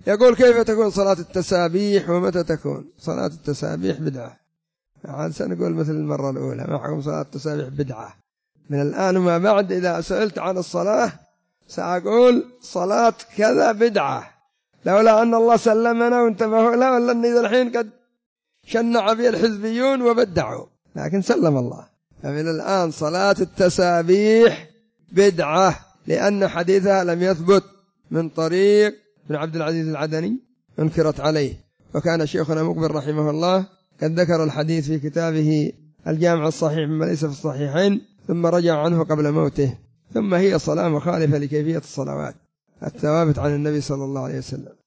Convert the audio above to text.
يقول كيف تكون صلاة التسابيح ومتى تكون؟ صلاة التسابيح بدعة. عاد سنقول مثل المرة الأولى، ما حكم صلاة التسابيح بدعة. من الآن وما بعد إذا سئلت عن الصلاة سأقول صلاة كذا بدعة، لولا أن الله سلمنا وانتبهوا له لأن إذا الحين قد شنع بي الحزبيون وبدعوا، لكن سلم الله. فمن الآن صلاة التسابيح بدعة، لأن حديثها لم يثبت من طريق بن عبد العزيز العدني، انكرت عليه. وكان شيخنا مقبل رحمه الله قد ذكر الحديث في كتابه الجامع الصحيح مما ليس في الصحيحين، ثم رجع عنه قبل موته. ثم هي صلاة مخالفة لكيفية الصلوات الثوابت عن النبي صلى الله عليه وسلم.